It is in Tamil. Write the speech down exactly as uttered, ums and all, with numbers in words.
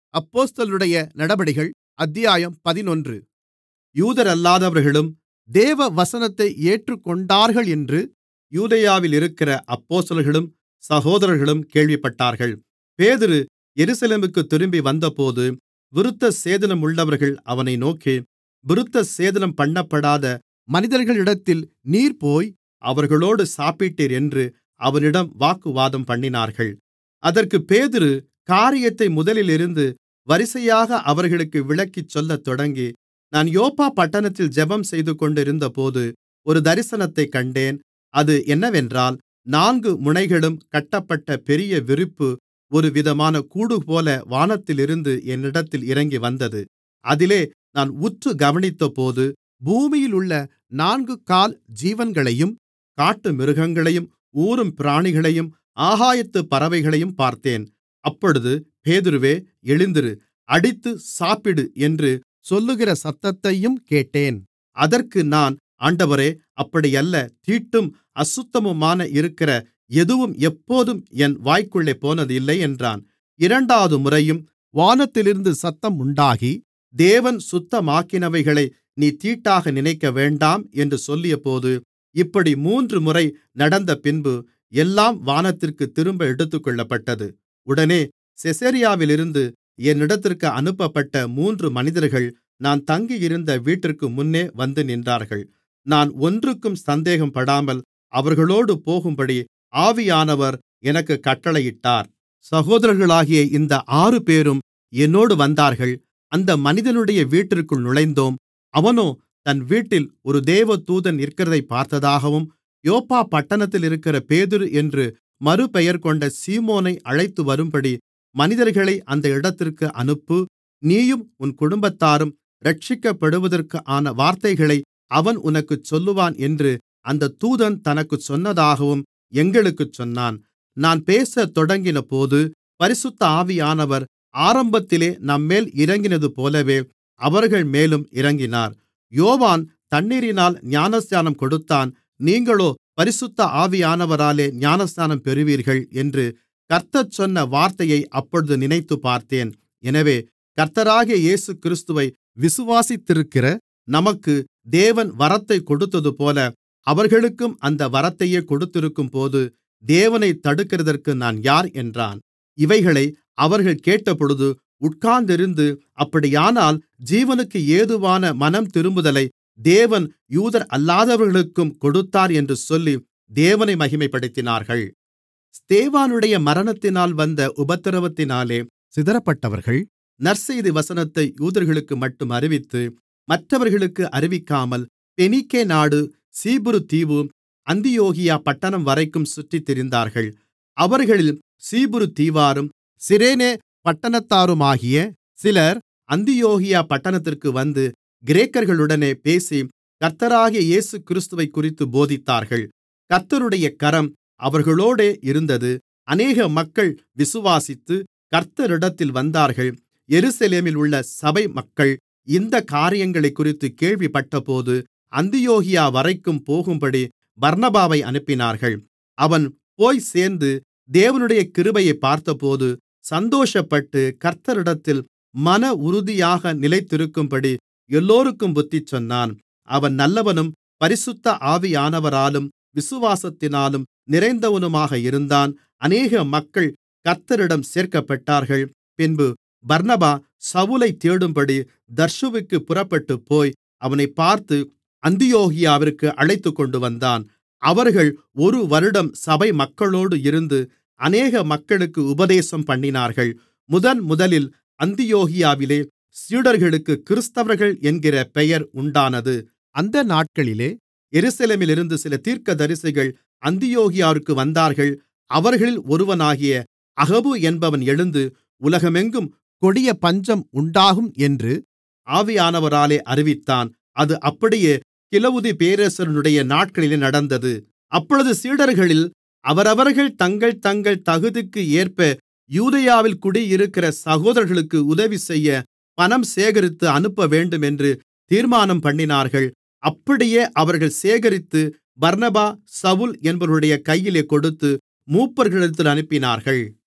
அப்போஸ்தலர்களுடைய நடபடிகள் அத்தியாயம் பதினொன்று. யூதரல்லாதவர்களும் தேவவசனத்தை ஏற்றுக்கொண்டார்கள் என்று யூதேயாவிலிருக்கிற அப்போஸ்தலர்களும் சகோதரர்களும் கேள்விப்பட்டார்கள். பேதுரு எருசலேமுக்குத் திரும்பி வந்தபோது விருத்தசேதனமுள்ளவர்கள் அவனை நோக்கி, விருத்தசேதனம் பண்ணப்படாத மனிதர்களிடத்தில் நீர் போய் அவர்களோடு சாப்பிட்டீர் என்று அவனிடம் வாக்குவாதம்பண்ணினார்கள். அதற்குப் பேதுரு காரியத்தை முதலிலிருந்து வரிசையாக அவர்களுக்கு விளக்கிச் சொல்லத் தொடங்கி, நான் யோப்பா பட்டணத்தில் ஜெபம் செய்துகொண்டிருந்தபோது ஒரு தரிசனத்தைக் கண்டேன். அது என்னவென்றால், நான்கு முனைகளும் கட்டப்பட்ட பெரிய விரிப்பு ஒரு விதமான கூடுபோல வானத்திலிருந்து என்னிடத்தில் இறங்கி வந்தது. அதிலே நான் உற்று கவனித்தபோது பூமியிலுள்ள நான்கு கால் ஜீவன்களையும் காட்டுமிருகங்களையும் ஊரும் பிராணிகளையும் ஆகாயத்துப் பறவைகளையும் பார்த்தேன். அப்பொழுது பேதுருவே, எழுந்திரு, அடித்துச் சாப்பிடு என்று சொல்லுகிற சத்தத்தையும் கேட்டேன். அதற்கு நான், ஆண்டவரே, அப்படியல்ல, தீட்டும் அசுத்தமுமான இருக்கிற எதுவும் எப்போதும் என் வாய்க்குள்ளே போனதில்லை என்றான். இரண்டாவது முறையும் வானத்திலிருந்து சத்தம் உண்டாகி, தேவன் சுத்தமாக்கினவைகளை நீ தீட்டாக நினைக்கவேண்டாம் என்று சொல்லியபோது, இப்படி மூன்று முறை நடந்தபின்பு எல்லாம் வானத்திற்குத் திரும்ப எடுத்துக்கொள்ளப்பட்டது. உடனே செசரியாவிலிருந்து என்னிடத்திற்கு அனுப்பப்பட்ட மூன்று மனிதர்கள் நான் தங்கியிருந்த வீட்டிற்கு முன்னே வந்து நின்றார்கள். நான் ஒன்றுக்கும் சந்தேகப்படாமல் அவர்களோடு போகும்படி ஆவியானவர் எனக்குக் கட்டளையிட்டார். சகோதரர்களாகிய இந்த ஆறுபேரும் என்னோடு வந்தார்கள். அந்த மனிதனுடைய வீட்டிற்குள் நுழைந்தோம். அவனோ தன் வீட்டில் ஒரு தேவதூதன் நிற்கிறதைப் பார்த்ததாகவும், யோப்பா பட்டணத்தில் இருக்கிற பேதுரு என்று மறுபெயர் கொண்ட சீமோனை அழைத்துவரும்படி மனிதர்களை அந்த இடத்திற்கு அனுப்பு, நீயும் உன் குடும்பத்தாரும் இரட்சிக்கப்படுவதற்கான வார்த்தைகளை அவன் உனக்குச் சொல்லுவான் என்று அந்த தூதன் தனக்குச் சொன்னதாகவும் எங்களுக்குச் சொன்னான். நான் பேசத் தொடங்கினபோது பரிசுத்த ஆவியானவர் ஆரம்பத்திலே நம்மேல் இறங்கினதுபோலவே அவர்கள் மேலும் இறங்கினார். யோவான் தண்ணீரினால் ஞானஸ்நானம் கொடுத்தான், நீங்களோ பரிசுத்த ஆவியானவராலே ஞானஸ்நானம் பெறுவீர்கள் என்று கர்த்தர் சொன்ன வார்த்தையை அப்பொழுது நினைத்துப்பார்த்தேன். எனவே கர்த்தராகிய இயேசுகிறிஸ்துவை விசுவாசித்திருக்கிற நமக்கு தேவன் வரத்தைக் கொடுத்ததுபோல அவர்களுக்கும் அந்த வரத்தையே கொடுத்திருக்கும்போது தேவனைத் தடுக்கிறதற்கு நான் யார் என்றான். இவைகளை அவர்கள் கேட்டபொழுது உட்கார்ந்திருந்து, அப்படியானால் ஜீவனுக்கு ஏதுவான மனம்திரும்புதலை தேவன் யூதர் அல்லாதவர்களுக்கும் கொடுத்தார் என்று சொல்லி தேவனை மகிமைப்படுத்தினார்கள். ஸ்தேவானுடைய மரணத்தினால் வந்த உபத்திரவத்தினாலே சிதறப்பட்டவர்கள் நற்செய்தி வசனத்தை யூதர்களுக்கு மட்டும் அறிவித்து மற்றவர்களுக்கு அறிவிக்காமல் பெனிக்கே நாடு, சீப்புரு தீவு, அந்தியோகியா பட்டணம் வரைக்கும் சுற்றித் திரிந்தார்கள். அவர்களில் சீப்புரு தீவாரும் சிரேனே பட்டணத்தாருமாகிய சிலர் அந்தியோகியா பட்டணத்திற்கு வந்து கிரேக்கர்களுடனே பேசி கர்த்தராகிய இயேசுகிறிஸ்துவைக்குறித்துப் போதித்தார்கள். கர்த்தருடைய கரம் அவர்களோடே இருந்தது. அநேக மக்கள் விசுவாசித்து கர்த்தரிடத்தில் வந்தார்கள். எருசலேமில் உள்ள சபை மக்கள் இந்தக் காரியங்களைக்குறித்துக் கேள்விப்பட்டபோது அந்தியோகியா வரைக்கும் போகும்படி பர்னபாவை அனுப்பினார்கள். அவன் போய்ச் சேர்ந்து தேவனுடைய கிருபையைப் பார்த்தபோது சந்தோஷப்பட்டு கர்த்தரிடத்தில் மன உறுதியாக நிலைத்திருக்கும்படி எல்லோருக்கும் புத்திசொன்னான். அவன் நல்லவனும் பரிசுத்த ஆவியானவராலும் விசுவாசத்தினாலும் நிறைந்தவனுமாக இருந்தான். அநேக மக்கள் கர்த்தரிடம் சேர்க்கப்பட்டார்கள். பின்பு பர்னபா சவுலைத் தேடும்படி தர்சுவுக்குப் புறப்பட்டுப்போய் அவனைப் பார்த்து அந்தியோகியாவிற்கு அழைத்துக்கொண்டு வந்தான். அவர்கள் ஒரு வருடம் சபை மக்களோடு இருந்து அநேக மக்களுக்கு உபதேசம் பண்ணினார்கள். முதன் முதலில் அந்தியோகியாவிலே சீடர்களுக்கு கிறிஸ்தவர்கள் என்கிற பெயர் உண்டானது. அந்த நாட்களிலே எருசலேமிலிருந்து சில தீர்க்கதரிசிகள் அந்தியோகியாவிற்கு வந்தார்கள். அவர்களில் ஒருவனாகிய அகபு என்பவன் எழுந்து, உலகமெங்கும் கொடிய பஞ்சம் உண்டாகும் என்று ஆவியானவராலே அறிவித்தான். அது அப்படியே கிலவுதி பேரரசனுடைய நாட்களிலே நடந்தது. அப்பொழுது சீடர்களில் அவரவர்கள் தங்கள் தங்கள் தகுதிக்கு ஏற்ப யூதேயாவில் குடியிருக்கிற சகோதரர்களுக்கு உதவி செய்ய பணம் சேகரித்து அனுப்பவேண்டும் என்று தீர்மானம் பண்ணினார்கள். அப்படியே அவர்கள் சேகரித்து பர்னபா, சவுல் என்பவர்களுடைய கையிலே கொடுத்து மூப்பர்களிடத்தில் அனுப்பினார்கள்.